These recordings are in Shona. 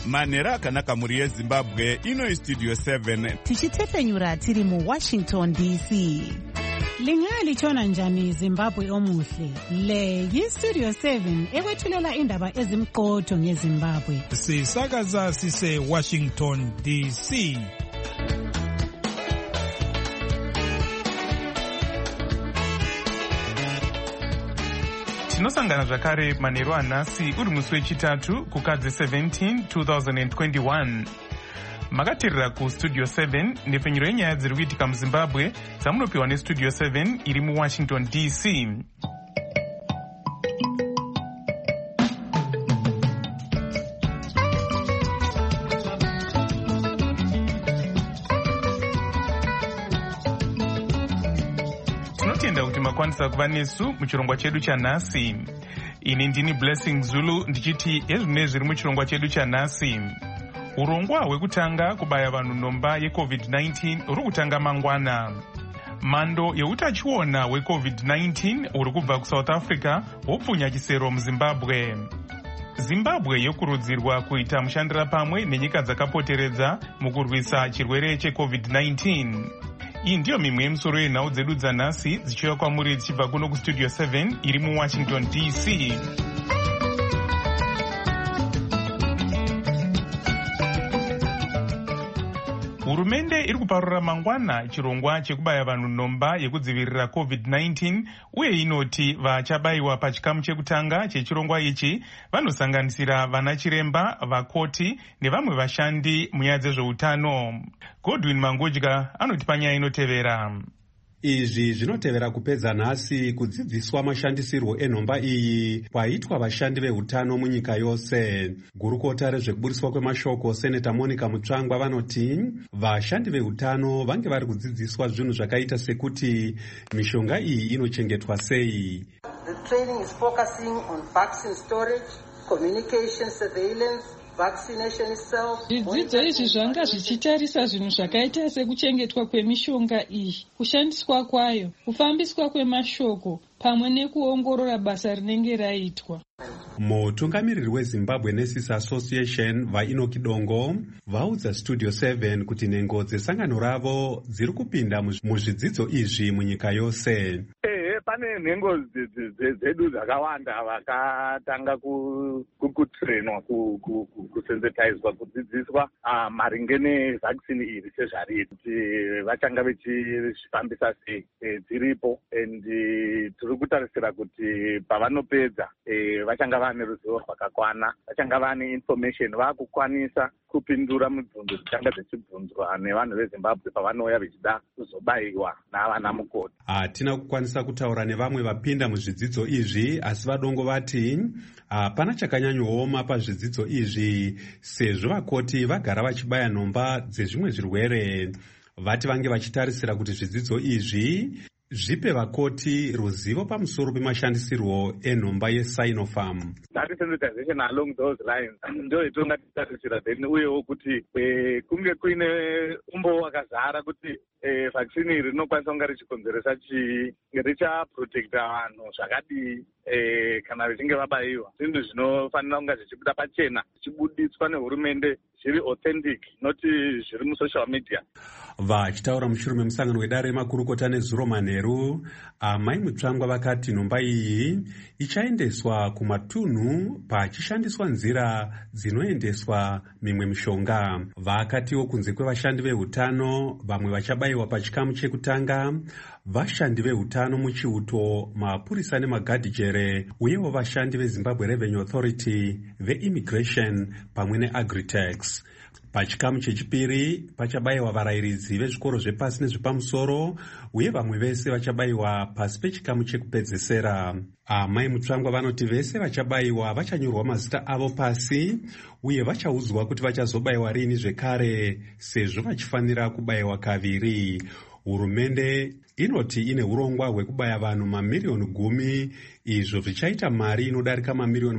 manhero akanaka mhuri yezimbabwe. Ino Studio 7 tichitefenyura tiri muWashington DC. Lingalitshona njani Zimbabwe omuhle? Le yiStudio 7 ekwethulela indaba ezimqotho ngeZimbabwe. Sisakaza sise Washington DC. Tinosangana zvakare manheru anhasi uri musi wechitatu kukadzi 17 2021. Makatirira kuStudio 7 nepfenyuro yenyaya dziri kuitika muZimbabwe dzamunopiwa neStudio 7 iri muWashington DC. Tinotenda kuti makwanisa kuva nesu muchirongwa chedu chanhasi. Ini ndini Blessing Zulu ndichiti ezvine zviri muchirongwa chedu chanhasi. Urongwa hwekutanga kubaya vanhu nhomba yeCovid-19 uri kutanga mangwana. Mhando yeutachiona hweCovid-19 uri kubva kuSouth Africa hopfunya chisero muZimbabwe. Zimbabwe yokurudzirwa kuita mushandira pamwe nenyika dzakapoteredza mukurwisa chirwere cheCovid-19. Iyi ndiyo mimwe yemisoro yenhau dzedu dzanhasi dzichiuya kwamuri dzichibva kuno kuStudio 7 iri muWashington DC. Hurumende iri kuparura mangwana chirongwa chekubaya vanhu nhomba yekudzivirira COVID-19 uye inoti vachabayiwa pachikamu chekutanga chechirongwa ichi vanosanganisira vana chiremba, vakoti nevamwe vashandi munyaya dzezveutano. Godwin Mangudya anoti panyaya inotevera. Izvi zvinotevera kupedza nhasi kudzidziswa mashandisirwo enhomba iyi kwaitwa vashandi veutano munyika yose. Gurukota rezvekuburiswa kwemashoko Seneta Monica Mutsvangwa vanoti vashandi veutano vange vari kudzidziswa zvinhu zvakaita sekuti mishonga iyi inochengetwa sei. The training is focusing on vaccine storage, communication surveillance, zvidzidzo izvi zvanga zvichitarisa zvinhu zvakaita sekuchengetwa kwemishonga iyi, kushandiswa kwayo, kufambiswa kwemashoko pamwe nekuongorora basa rinenge raitwa. Mutungamiriri weZimbabwe Nurses Association vaInoki Dongo vaudza Studio 7 kuti nhengo dzesangano ravo dziri kupinda muzvidzidzo izvi munyika yose. Pane nhengo dzedu dzakawanda vakatanga kutrainwa kusensitizwa kudzidziswa maringe nevaccine iri sezvari kuti vachanga vechifambisa sei dziripo, and tiri kutarisira kuti pavanopedza vachanga vane ruzivo rwakakwana, vachanga vane information vakukwanisa kupindura mibvunzo dzichanga dzichibvunzwa nevanhu veZimbabwe pavanouya vechida kuzobayiwa navana mukoti. Hatina kukwanisa kutaura nevamwe vapinda muzvidzidzo izvi, asi vadongo vati hapana chakanyanyooma pazvidzidzo izvi sezvo vakoti vagara vachibaya nhomba dzezvimwe zvirwere. Vati vange vachitarisira kuti zvidzidzo izvi zvipe vakoti ruzivo pamusoro pemashandisirwo enhomba yeSinopharm. Sensitization along those lines ndo yatingatarisira then uyewo kuti kunge kuine umbo wakazara kuti vaccine iri rinokwanisa kunge richikonzeresa chii, richaprotecta vanhu zvakadii kana vachinge vabayiwa. Zvinhu zvinofanira kunge zvichibuda pachena, zvichibudiswa nehurumende zviri authentic, noti zviri musocial media. Vachitaura mushure memusangano wedare remakurukota nezuro manheru, Amai Mutsvangwa vakati nhomba iyi ichaendeswa kumatunhu pachishandiswa nzira dzinoendeswa mimwe mishonga. Vakatiwo kunze kwevashandi veutano, vamwe vachabayiwa pachikamu chekutanga, vashandi veutano muchiuto, mapurisa nemagadhijere, uyewo vashandi veZimbabwe Revenue Authority, veImmigration pamwe neAgritex. Pachikamu chechipiri pachabayiwa varayiridzi vezvikoro zvepasi nezvepamusoro, uye vamwe vese vachabayiwa pasi pechikamu chekupedzesera. Amai Mutsvangwa vanoti vese vachabayiwa vachanyorwa mazita avo pasi, uye vachaudzwa kuti vachazobayiwa rini zvekare sezvo vachifanira kubayiwa kaviri. Hurumende inoti ine urongwa hwekubaya vanhu mamiriyoni 10, izvo zvichaita mari inodarika mamiriyoni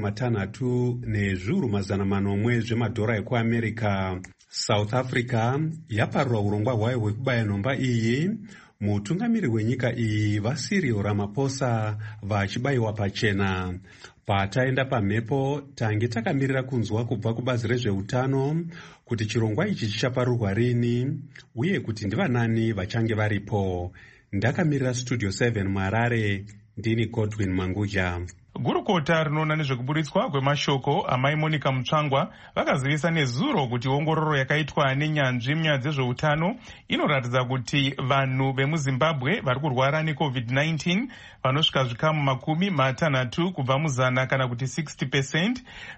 3,400,000 zvemadhora ekuAmerica. South Africa yaparura urongwa hwayo hwekubaya nhomba iyi, mutungamiriri wenyika iyi vaCyril Ramaphosa vachibayiwa pachena. Pataenda pamhepo tange takamirira kunzwa kubva kubazi rezveutano kuti chirongwa ichi chichaparurwa rini uye kuti ndivanani vachange varipo. Ndakamirira Studio 7 muHarare, ndini Godwin Manguja. Gurukota rinoona nezvekuburitswa kwemashoko amai Monica Mutsvangwa vakazivisa nezuro kuti ongororo yakaitwa nenyanzvi munyaya dzezveutano inoratidza kuti vanhu vemuZimbabwe vari kurwara neCovid-19 vanosvika zvikamu 60 kubva muzana kana kuti 60%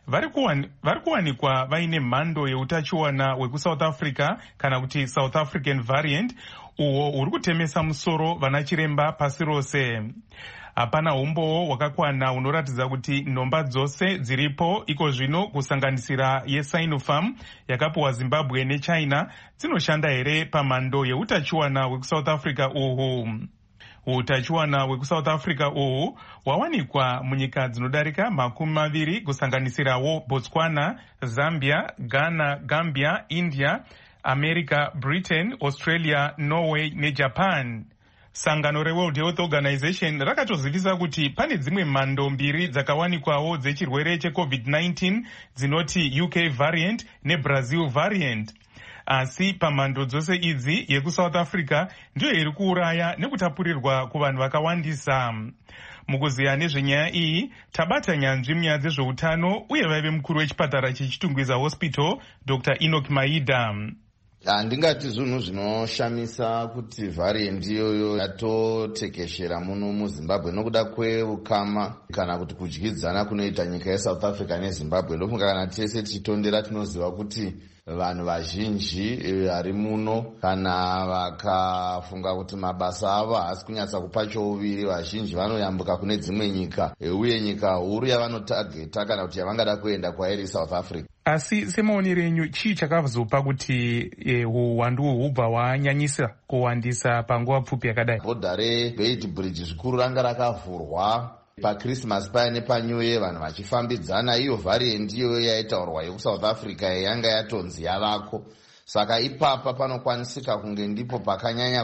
vari kuwanikwa vaine mhando yeutachiona hwekuSouth Africa kana kuti South African variant uwo uri kutemesa musoro vana chiremba pasi rose. Hapana umbowo hwakakwana unoratidza kuti nhomba dzose dziripo iko zvino kusanganisira yeSinopharm yakapiwa Zimbabwe neChina dzinoshanda here pamhando yeutachiwana hwekuSouth Africa uhu. Utachiwana hwekuSouth Africa uhu hwawanikwa munyika dzinodarika 20 kusanganisirawo Botswana, Zambia, Ghana, Gambia, India, America, Britain, Australia, Norway neJapan. Sangano reWorld Health Organization rakatozivisa kuti pane dzimwe mhando 2 dzakawanikwawo dzechirwere cheCovid-19 dzinoti UK variant neBrazil variant. Asi pamhando dzose idzi yekuSouth Africa ndiyo iri kuuraya nekutapurirwa kuvanhu vakawandisa. Mukuziya nezvenyaya iyi tabata nyanzvi munyaya dzezveutano uye vaive mukuru wechipatara cheChitungwiza Hospital Dr. Enoch Maida. Handingati zvinhu zvinoshamisa kuti variant iyoyo yatotekeshera muno muZimbabwe nokuda kweukama kana kuti kudyidzana kunoita nyika yeSouth Africa neZimbabwe. Ndofunga kana tese tichitondera tinoziva kuti vanhu vazhinji vari muno kana vakafunga kuti mabasa avo haasi kunyatsa kupa chouviri, vazhinji vanoyambuka kune dzimwe nyika uye nyika huru yavanotageta kana kuti yavangada kuenda kwairi South Africa. Asi semaonero enyu chii chakazopa kuti uwandu hubva hwanyanyisa kuwandisa panguva pfupi yakadai? Bhodha reBeit Bridge zvikuru ranga rakavhurwa paChristmas paya nepaNew Year vanhu vachifambidzana. Iyo variant iyoyo yaitaurwa yekuSouth Africa yanga yatonzi yavako. Saka ipapa panokwanisika kunge ndipo pakanyanya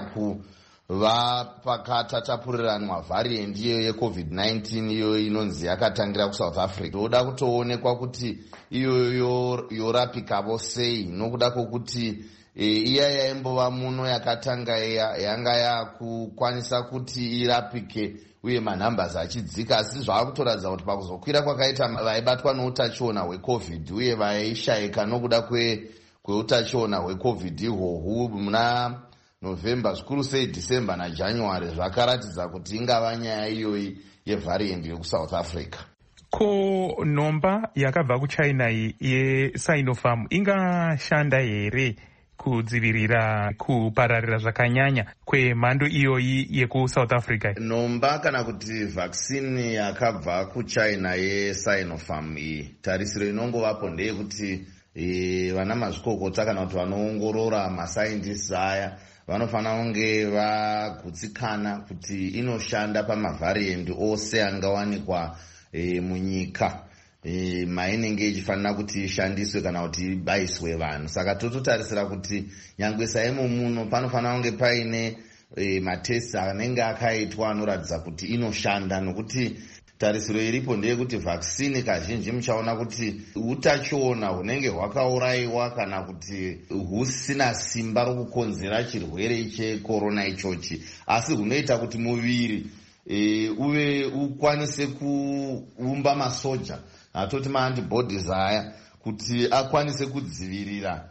kuva pakatatapurirana variant iyoyo yeCovid-19 iyoyo inonzi yakatangira kuSouth Africa. Ndoda kutoonekwa kuti iyoyo yorapikavo sei nokuda kwokuti iya yaimbova muno yakatanga yanga yakukwanisa kuti irapike uye manhambasi achidzika. Asi zvaakutoratidza kuti pakuzokwira kwakaita vaibatwa neutachiona hweCovid uye vaishayika nokuda kweutachiona hweCovid ihwohwu muna November zvikuru sei December naJanuary zvakaratidza kuti ingava nyaya iyoyi yevariant yekuSouth Africa. Ko nhomba yakabva kuChina yeSinopharm ingashanda here kudzivirira kupararira zvakanyanya kwemhando iyoyi yekuSouth Africa? Nhomba kana kuti vaccine yakabva kuChina yeSinopharm iyi tarisiro inongovapo ndeyekuti vana mazvikokota kana kuti vanoongorora mascientists aya vanofanira kunge vagutsikana kuti inoshanda pamavariant ose angawanikwa munyika mainenge ichifanira kuti ishandiswe kana kuti ibayiswe vanhu. Saka tototarisira kuti nyangwe saimo muno panofanira kunge paine matesti anenge akaitwa anoratidza kuti inoshanda, nokuti tarisiro iripo ndeyekuti vaccine kazhinji muchaona kuti utachiona hunenge hwakaurayiwa kana kuti husina simba rokukonzera chirwere chekorona ichochi, asi hunoita kuti muviri uve ukwanise kuumba masoja atoti maantibodies aya kuti akwanise kudzivirira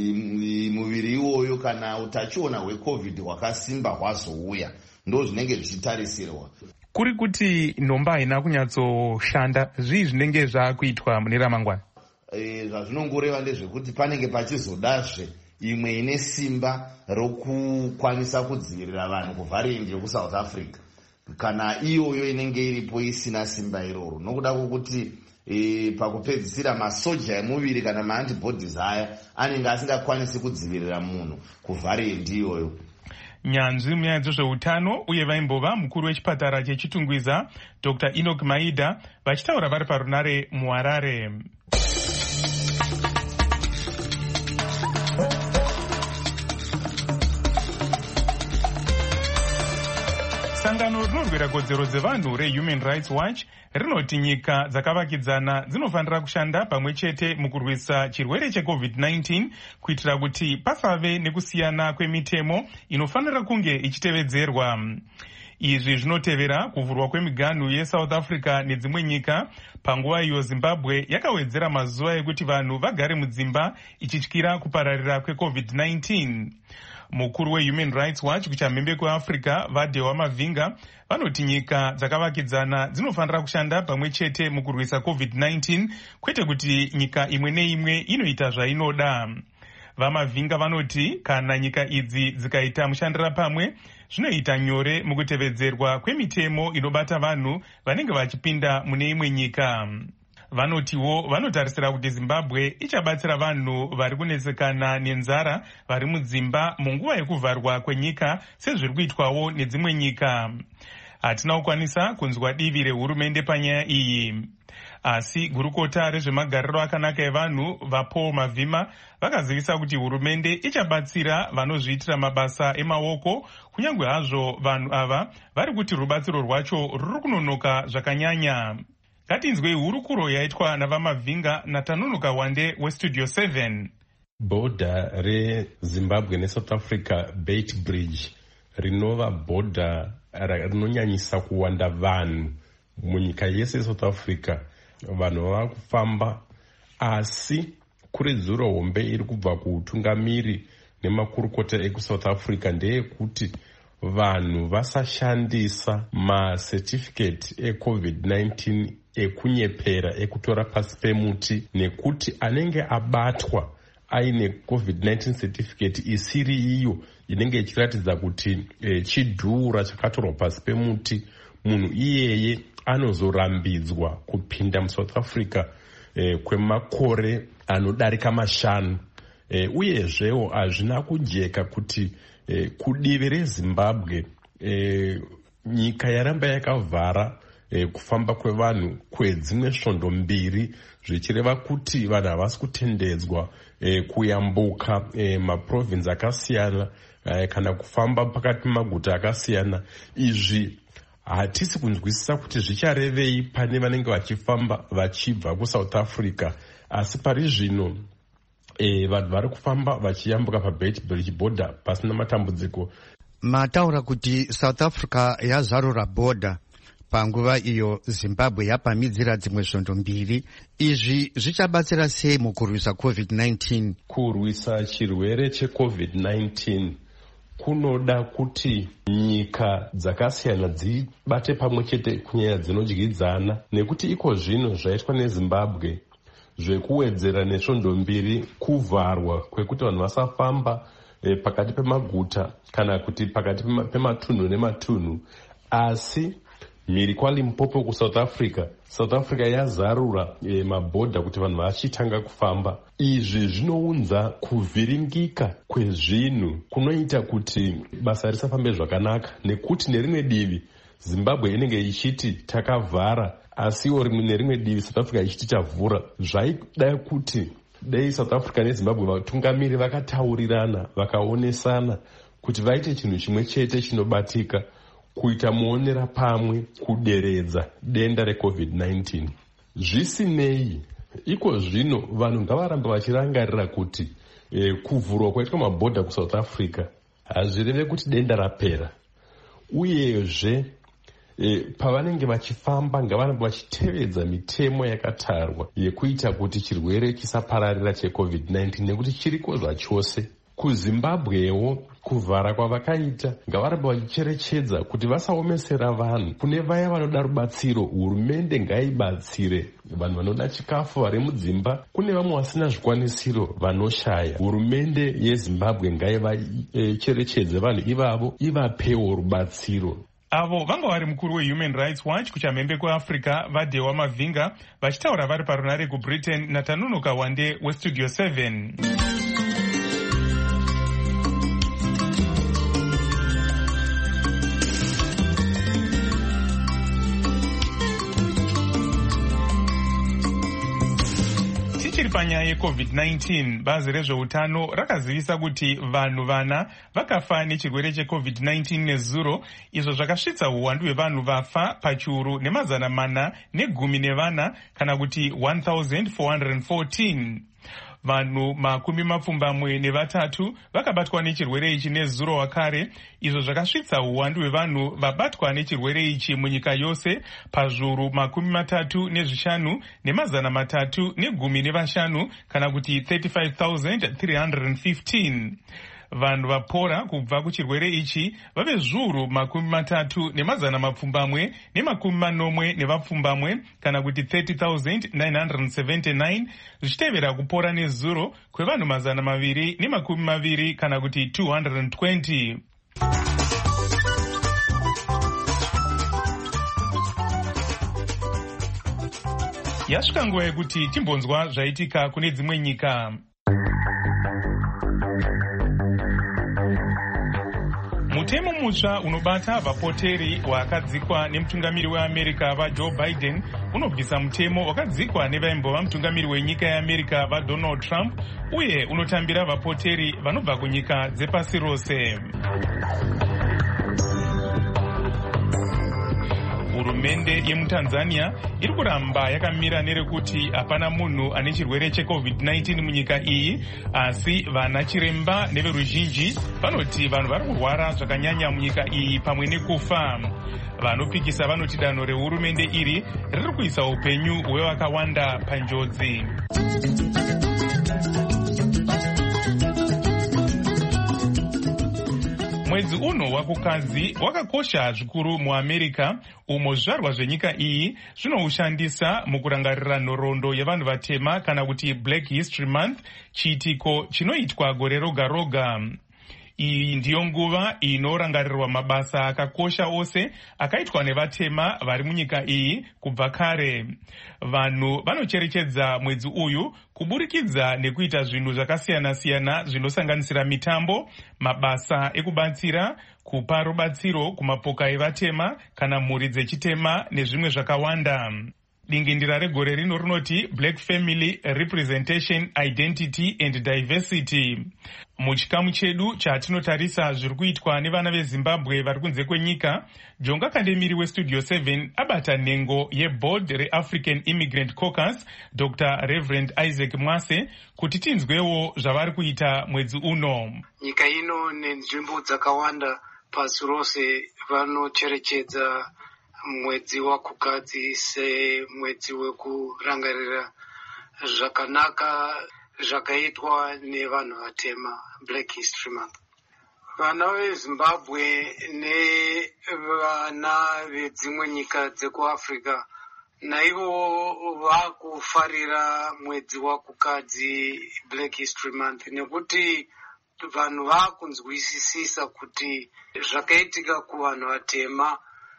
muviri iwoyo kana utachiona hweCovid hwakasimba hwazouya. Ndo zvinenge zvichitarisirwa. Kuri kuti nhomba haina kunyatsoshanda, zvii zvinenge zvaakuitwa mune ramangwana? Zvazvinongoreva ndezvekuti panenge pachizodazve imwe ine simba rokukwanisa kudzivirira vanhu kuvariant yekuSouth Africa kana iyoyo inenge iripo isina simba iroro, nokuda kwokuti pakupedzisira masoja emuviri kana maantibodies aya anenge asingakwanisi kudzivirira munhu kuvariant iyoyo. Nyanzvi munyaya dzezveutano uye vaimbova mukuru wechipatara cheChitungwiza Dr. Enoch Maida vachitaura vari parunare muHarare. Sangano rinorwira kodzero dzevanhu reHuman Rights Watch rinoti nyika dzakavakidzana dzinofanira kushanda pamwe chete mukurwisa chirwere cheCovid-19 kuitira kuti pasave nekusiyana kwemitemo inofanira kunge ichitevedzerwa. Izvi zvinotevera kuvhurwa kwemiganhu yeSouth Africa nedzimwe nyika panguva iyo Zimbabwe yakawedzera mazuva ekuti vanhu vagare mudzimba ichityira kupararira kweCovid-19. Mukuru weHuman Rights Watch kuchamhembe kweAfrica Vadewa Mavinga vanoti nyika dzakavakidzana dzinofanira kushanda pamwe chete mukurwisa COVID-19 kwete kuti nyika imwe neimwe inoita zvainoda. VaMavinga vanoti kana nyika idzi dzikaita mushandira pamwe zvinoita nyore mukutevedzerwa kwemitemo inobata vanhu vanenge vachipinda mune imwe nyika. Vanotiwo vanotarisira kuti Zimbabwe ichabatsira vanhu vari kunetsekana nenzara vari mudzimba munguva yekuvharwa kwenyika sezviri kuitwawo nedzimwe nyika. Hatina kukwanisa kunzwa divi rehurumende panyaya iyi. Asi gurukota rezvemagariro akanaka evanhu vaPaul Mavhima vakazivisa kuti hurumende ichabatsira vanozviitira mabasa emaoko kunyange hazvo vanhu ava vari kuti rubatsiro rwacho ruri kunonoka zvakanyanya. Ngatinzwei hurukuro yaitwa navaMavinga naTanunuka Wande weStudio 7. Bhodha reZimbabwe neSouth Africa Beit Bridge rinova bhodha rinonyanyisa kuwanda vanhu munyika yese yeSouth Africa. Vanhu vava kufamba, asi kuredzura hombe iri kubva kuutungamiri nemakurukota ekuSouth Africa ndeyekuti vanhu vasashandisa macertificate eCovid-19 ekunyepera ekutora pasi pemuti, nekuti anenge abatwa aine COVID-19 certificate isiri iyo inenge ichiratidza kuti chidhura chakatorwa pasi pemuti, munhu iyeye anozorambidzwa kupinda muSouth Africa kwemakore anodarika 5. Uyezvewo hazvina kujeka kuti kudivi reZimbabwe nyika yaramba yakavhara kufamba kwevanhu kwedzimwe svondo 2 zvichireva kuti vanhu havasi kutendedzwa kuyambuka maprovinsi akasiyana kana kufamba pakati maguta akasiyana. Izvi hatisi kunzwisisa kuti zvicharevei pane vanenge vachifamba vachibva kuSouth Africa, asi pari zvino vanhu vari kufamba vachiyambuka paBeit Bridge border pasina matambudziko. Mataura kuti South Africa yazarura border panguva iyo Zimbabwe yapamidzira dzimwe svondo 2. Izvi zvichabatsira sei mukurwisa COVID-19? Kurwisa chirwere cheCovid-19 kunoda kuti nyika dzakasiyana dzibate pamwe chete kunyaya dzinodyidzana, nekuti iko zvino zvaitwa neZimbabwe zvekuwedzera nesvondo 2 kuvharwa kwekuti vanhu vasafamba pakati pemaguta kana kuti pakati pematunhu nematunhu. Asi mhiri kwaLimpopo kuSouth Africa, South Africa yazarura mabhodha kuti vanhu vachitanga kufamba. Izvi zvinounza kuvhiringika kwezvinhu kunoita kuti basa risafambe zvakanaka, nekuti nerimwe divi Zimbabwe inenge ichiti takavhara, asiwo nerimwe divi South Africa ichiti tavhura. Zvaida kuti dei South Africa neZimbabwe vatungamiri vakataurirana vakaonesana kuti vaite chinhu chimwe chete chinobatika kuita muonera pamwe kuderedza denda reCovid-19. Zvisinei, iko zvino vanhu ngavarambe vachirangarira kuti kuvhurwa kwaitwa mabhodha kuSouth Africa hazvireve kuti denda rapera. Uyezve pavanenge vachifamba ngavarambe vachitevedza mitemo yakatarwa yekuita kuti chirwere chisapararira cheCovid-19, nekuti chiriko zvachose. KuZimbabwewo kuvhara kwavakaita ngavarambe vachicherechedza kuti vasaomesera vanhu. Kune vaya vanoda rubatsiro, hurumende ngaibatsire vanhu vanoda chikafu vari mudzimba. Kune vamwe vasina zvikwanisiro vanoshaya, hurumende yeZimbabwe ngaivacherechedze vanhu ivavo, ivapewo rubatsiro. Avo vanga vari mukuru weHuman Rights Watch kuchamhembe kweAfrica Vadewa Mavinga vachitaura vari parunare kuBritain naTanunuka Wande weStudio 7. panyaya yeCovid-19, bazi rezveutano rakazivisa kuti vanhu vana vakafa nechirwere cheCovid-19 nezuro, izvo zvakasvitsa uwandu hwevanhu vafa pachiuru ne410 kana kuti 1414. Vanhu 23 vakabatwa nechirwere ichi nezuro wakare, izvo zvakasvitsa uwandu hwevanhu vabatwa nechirwere ichi munyika yose pazviuru 35,315 kana kuti 35,315. Vanhu vapora kubva kuchirwere ichi vave zviuru 3,740 kana kuti 30,979, zvichitevera kupora nezuro kwevanhu 220 kana kuti 220. Yasvika nguva yekuti timbonzwa zvaitika kune dzimwe nyika. Mutemo mutsva unobata vapoteri wakadzikwa nemutungamiri weAmerica vaJoe Biden unobvisa mutemo wakadzikwa nevaimbova mutungamiri wenyika yeAmerica vaDonald Trump, uye unotambira vapoteri vanobva kunyika dzepasi rose. Hurumende yemuTanzania iri kuramba yakamira nerekuti hapana munhu ane chirwere cheCovid-19 munyika iyi, asi vana chiremba neveruzhinji vanoti vanhu vari kurwara zvakanyanya munyika iyi pamwe nekufa. Vanopikisa vanoti danho rehurumende iri riri kuisa upenyu hwevakawanda panjodzi. Mwedzi uno wakukadzi wakakosha zvikuru muAmerica, umo zvizvarwa zvenyika iyi zvinoushandisa mukurangarira nhoroondo yevanhu vatema kana kuti Black History Month, chiitiko chinoitwa gore roga roga. Iyi ndiyo nguva inorangarirwa mabasa akakosha ose akaitwa nevatema vari munyika iyi kubva kare. Vanhu vanocherechedza mwedzi uyu kuburikidza nekuita zvinhu zvakasiyana-siyana zvinosanganisira mitambo, mabasa ekubatsira, kupa rubatsiro kumapoka evatema kana mhuri dzechitema nezvimwe zvakawanda. Dingindira regore rino rinoti Black Family Representation, Identity and Diversity. Muchikamu chedu chatinotarisa zviri kuitwa nevana veZimbabwe vari kunze kwenyika, Jonga Kandemiri weStudio 7 abata nhengo yeboard reAfrican Immigrant Caucus, Dr. Reverend Isaac Mwase, kuti tinzwewo zvavari kuita mwedzi uno. Nyika ino nenzvimbo dzakawanda pasi rose vanocherechedza mwedzi wakukadzi semwedzi wekurangarira zvakanaka zvakaitwa nevanhu vatema, Black History Month. Vana veZimbabwe nevana vedzimwe nyika dzekuAfrica naivo vakufarira mwedzi wakukadzi, Black History Month, nekuti vanhu vakunzwisisa kuti zvakaitika kuvanhu vatema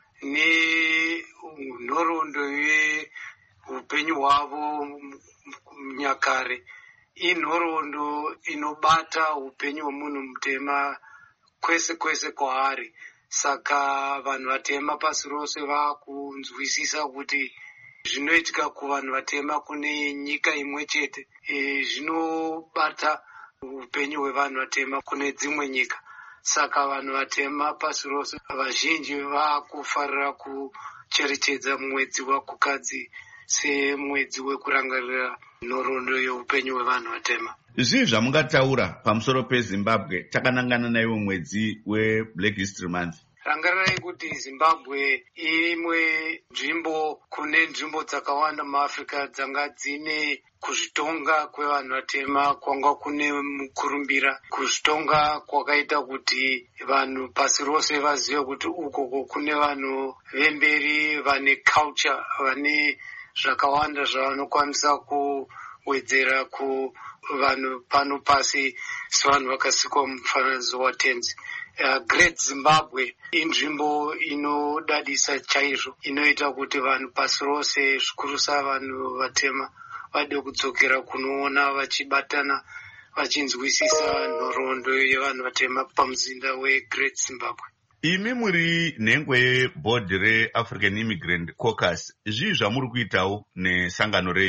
nenhoroondo yeupenyu hwavo nyakare inhoroondo inobata upenyu hwemunhu mutema kwese kwese kwaari. Saka vanhu vatema pasi rose vakunzwisisa kuti zvinoitika kuvanhu vatema kune nyika imwe chete zvinobata upenyu hwevanhu vatema kune dzimwe nyika. Saka vanhu vatema pasi rose vazhinji vakufarira kucherechedza mwedzi wakukadzi semwedzi wekurangarira nhoroondo yeupenyu hwevanhu vatema. Zvii zvamungataura pamusoro peZimbabwe takanangana naiwo mwedzi weBlack History Month? Rangarirai kuti Zimbabwe imwe nzvimbo kune nzvimbo dzakawanda muAfrica dzanga dzine kuzvitonga kwevanhu vatema kwanga kune mukurumbira, kuzvitonga kwakaita kuti vanhu pasi rose vazive kuti ukoko kune vanhu vemberi vane culture, vane zvakawanda zvavanokwanisa kuwedzera kuvanhu pano pasi sevanhu vakasikwa mufananidzo watenzi. Great Zimbabwe inzvimbo inodadisa chaizvo, inoita kuti vanhu pasi rose zvikurusa vanhu vatema vade kudzokera kunoona vachibatana vachinzwisisa nhoroondo yevanhu vatema pamuzinda weGreat Zimbabwe. Imi muri nhengo yeboard reAfrican Immigrant Caucus, zvii zvamuri kuitawo nesangano renyu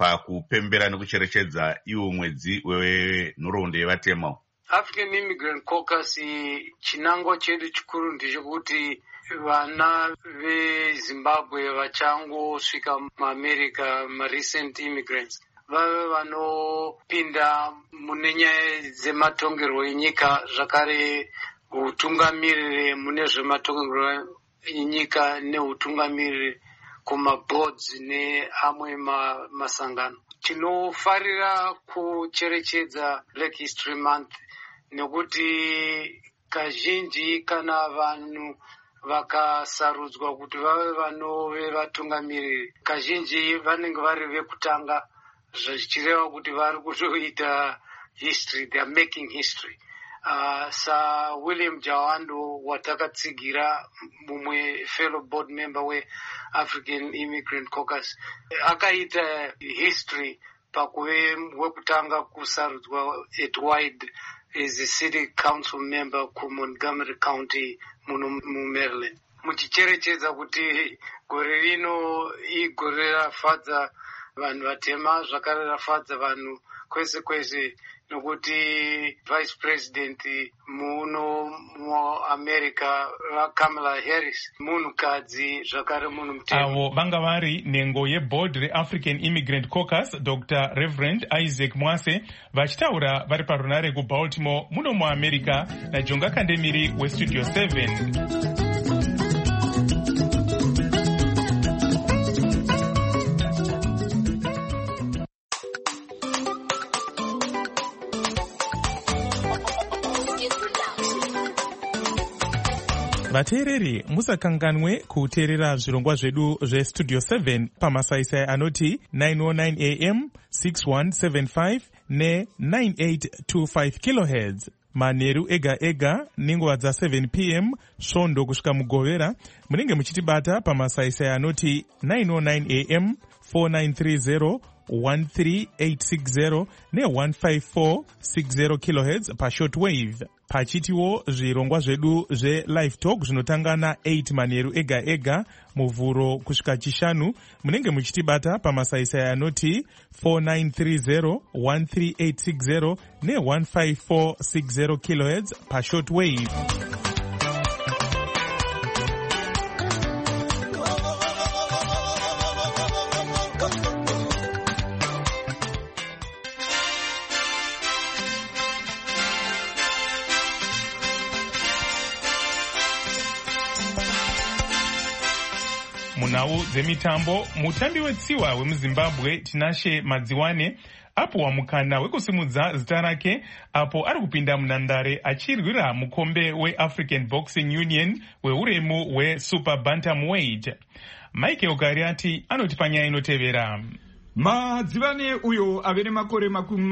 pakupembera nekucherechedza iwo mwedzi wenhoroondo yevatema? African Immigrant Caucus chinango chedu chikuru ndechekuti vana veZimbabwe vachangosvika muAmerica, recent immigrants, vave vanopinda mune nyaya dzematongerwo enyika, zvakare utungamiriri mune zvematongerwo enyika neutungamiriri kumaboards neamwe masangano. Tinofarira kucherechedza Black History Month nekuti kazhinji kana vanhu vakasarudzwa kuti vave vanove vatungamiriri, kazhinji vanenge vari vekutanga, zvichireva kuti vari kutoita history, they are making history. Sir William Jawando watakatsigira mumwe fellow board member we-African Immigrant Caucus akaita history pakuve wekutanga kusarudzwa at wide as a city council member kuMontgomery County muno muMaryland. Muchicherechedza kuti gore rino igore rafadza vanhu vatema, zvakare rafadza vanhu kwese kwese, nokuti vice president muno muAmerica Kamala Harris munhukadzi, zvakare munhu mutema. Avo vanga vari nhengo yeboard reAfrican Immigrant Caucus, Dr. Reverend Isaac Mwase, vachitaura vari parunare kuBaltimore muno muAmerica naJonga Kandemiri weStudio 7. Vateereri, musakanganwe kuteerera zvirongwa zvedu zveStudio 7 pamasaisai anoti 909 AM, 6175 ne9825 kHz. Manheru ega ega nenguva dza7 PM svondo kusvika mugovera munenge muchitibata pamasaisai anoti 909 AM, 4930 13860 ne15460 kHz pashortwave. Pachitiwo zvirongwa zvedu zve-live talk zvinotanga na8 manheru ega ega muvhuro kusvika chishanu munenge muchitibata pamasaisai anoti 4930 13860 ne15460 kHz pashortwave. Munhau dzemitambo, mutambi wetsiwa wemuZimbabwe Tinashe Madziwane apowa mukana wekusimudza zita rake apo ari kupinda munhandare achirwira mukombe weAfrican Boxing Union weuremu hweSuper Bantamweight. Michael Gariati anoti panyaya inotevera. Madziwane uyo ave nemakore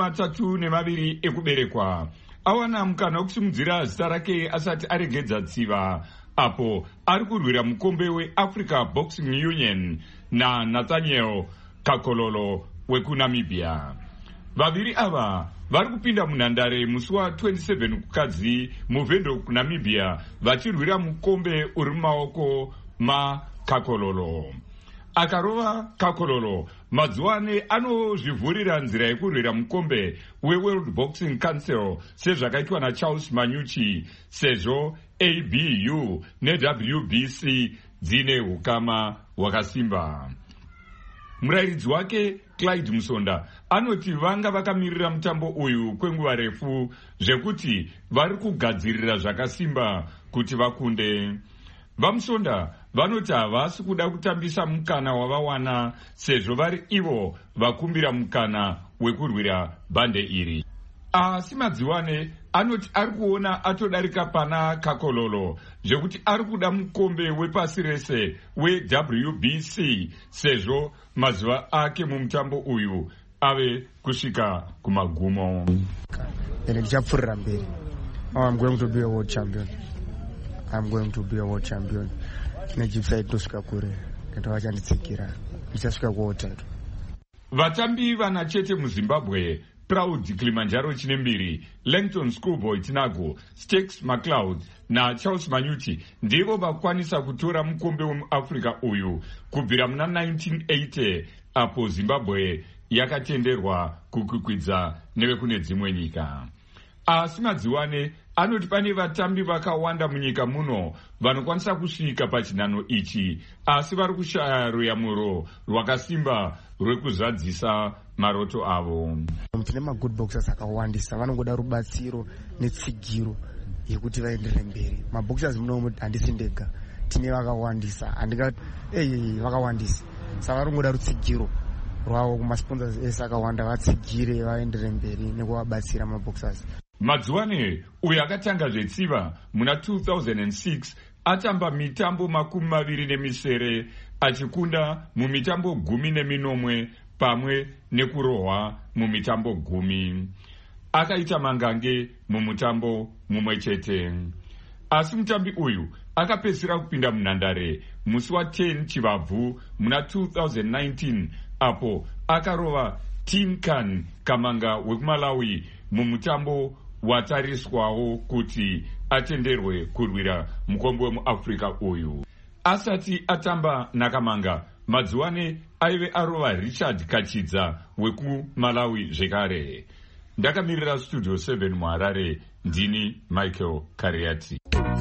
32 ekuberekwa awana mukana wekusimudzira zita rake asati aregedza tsiva apo ari kurwira mukombe weAfrica Boxing Union naNathaniel Kakololo wekuNamibia. Vaviri ava vari kupinda munhandare musi wa27 kukadzi muVendo kuNamibia vachirwira mukombe uri mumaoko maKakololo. Akarova Kakololo, Madziwane anozvivhurira nzira yekurwira mukombe weWorld Boxing Council sezvakaitwa naCharles Manyuchi, sezvo ABU neWBC dzine ukama hwakasimba. Murairidzi wake Clyde Musonda anoti vanga vakamirira mutambo uyu kwenguva refu zvekuti vari kugadzirira zvakasimba kuti vakunde. Vamusonda vanoti havasi kuda kutambisa mukana wavawana sezvo vari ivo vakumbira mukana wekurwira bhande iri. Asi Madziwane anoti ari kuona atodarika pana Kakololo zvekuti ari kuda mukombe wepasi rese weWBC sezvo mazuva ake mumutambo uyu ave kusvika kumagumo. Ndichapfurira mberi. I'm going to be a world champion. I'm going to be a world champion. Nejipsa itosvika kure. Ndovachanditsikira. Ndichasvika kuwotatu. Vatambi vana chete muZimbabwe Proud Kilimanjaro chine 2, Langton Schoolboy Tinago, Stakes McLeod na Charles Manyuti ndivo vakwanisa kutora mukombe wemuAfrica uyu kubvira muna 1980 apo Zimbabwe yakatenderwa kukwikwidza nevekune dzimwe nyika. Asi Madziwane anoti pane vatambi vakawanda munyika muno vanokwanisa kusvika pachinhano ichi, asi vari kushaya ruyamuro rwakasimba rwekuzadzisa maroto avo. Tine magood boxers akawandisa, vanongoda rubatsiro netsigiro yekuti vaenderere mberi. Maboxers muno handisi ndega, tine vakawandisa, vakawandisa. Saka varongoda rutsigiro rwavo kumasponsors ese akawanda, vatsigire vaenderere mberi nekuvabatsira maboxers. Madziwane uyo akatanga zvetsiva muna 2006 atamba mitambo 27 achikunda mumitambo 19 pamwe nekurohwa mumitambo 10. Akaita mangange mumutambo mumwe chete. Asi mutambi uyu akapedzisira kupinda munhandare musi wa10 Chivabvu muna 2019 apo akarova Tinkan Kamanga wekuMalawi mumutambo watariswawo kuti atenderwe kurwira mukombe wemuAfrica uyu. Asati atamba naKamanga, Madziwane aive arova Richard Kachidza wekuMalawi zvekare. Ndakamirira Studio 7 muHarare, ndini Michael Kariati.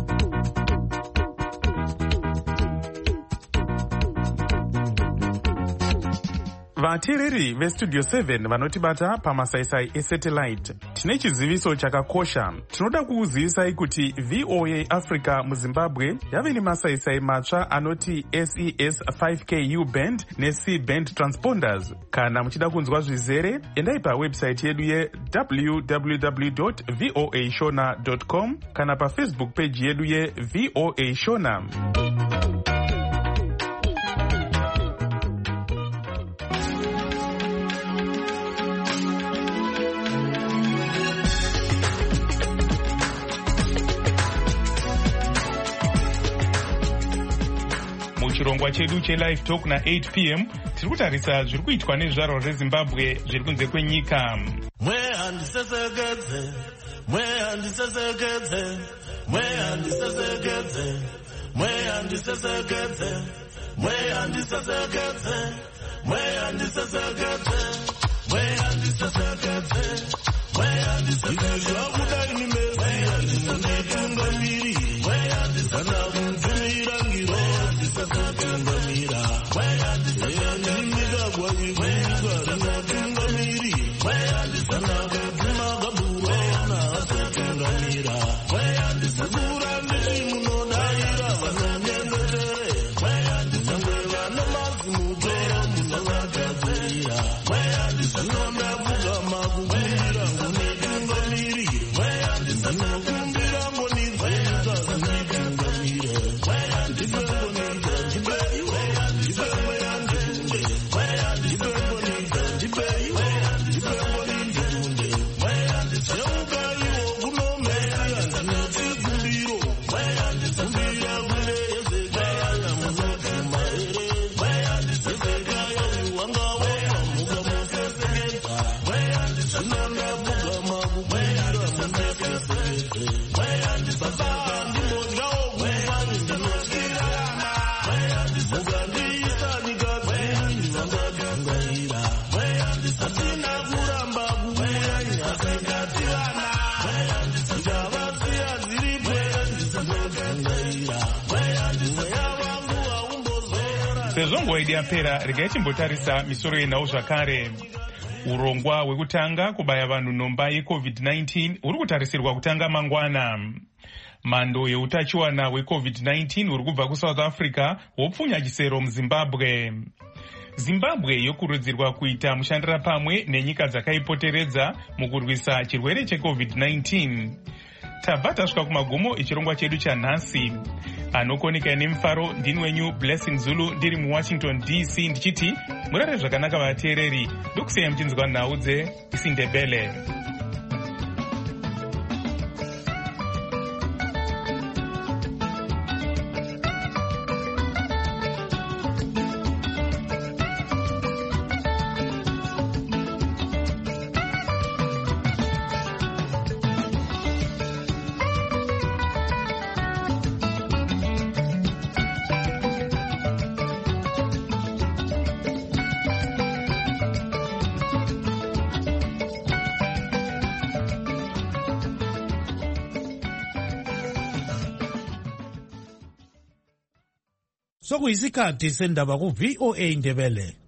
Vateereri veStudio 7 vanotibata pamasaisai esatellite, tine chiziviso chakakosha. Tinoda kukuzivisai kuti VOA Africa muZimbabwe yave nemasaisai matsva anoti SES 5K U-band neC-band transponders. Kana muchida kunzwa zvizere, endai pawebsite yedu www.voashona.com kana paFacebook page yedu yeVOA Shona. Chirongwa chedu chelive talk na 8 p.m. tiri kutarisa zviri kuitwa nezvizvarwa zveZimbabwe zviri kunze kwenyika. Sezvo nguva yedu yapera, regai timbotarisa misoro yenhau zvakare. Urongwa hwekutanga kubaya vanhu nhomba yeCovid-19 huri kutarisirwa kutanga mangwana. Mhando yeutachiwana hweCovid-19 huri kubva kuSouth Africa hopfunya chisero muZimbabwe. Zimbabwe yokurudzirwa kuita mushandira pamwe nenyika dzakaipoteredza mukurwisa chirwere cheCovid-19. Tabva tasvika kumagumo echirongwa chedu chanhasi. Anokonika nemufaro ndini wenyu Blessing Zulu ndiri muWashington DC ndichiti murare zvakanaka vateereri, ndokusiyai muchinzwa nhau dzeIsiNdebele. sokuyisikhathi sendaba ku-VOA Ndebele.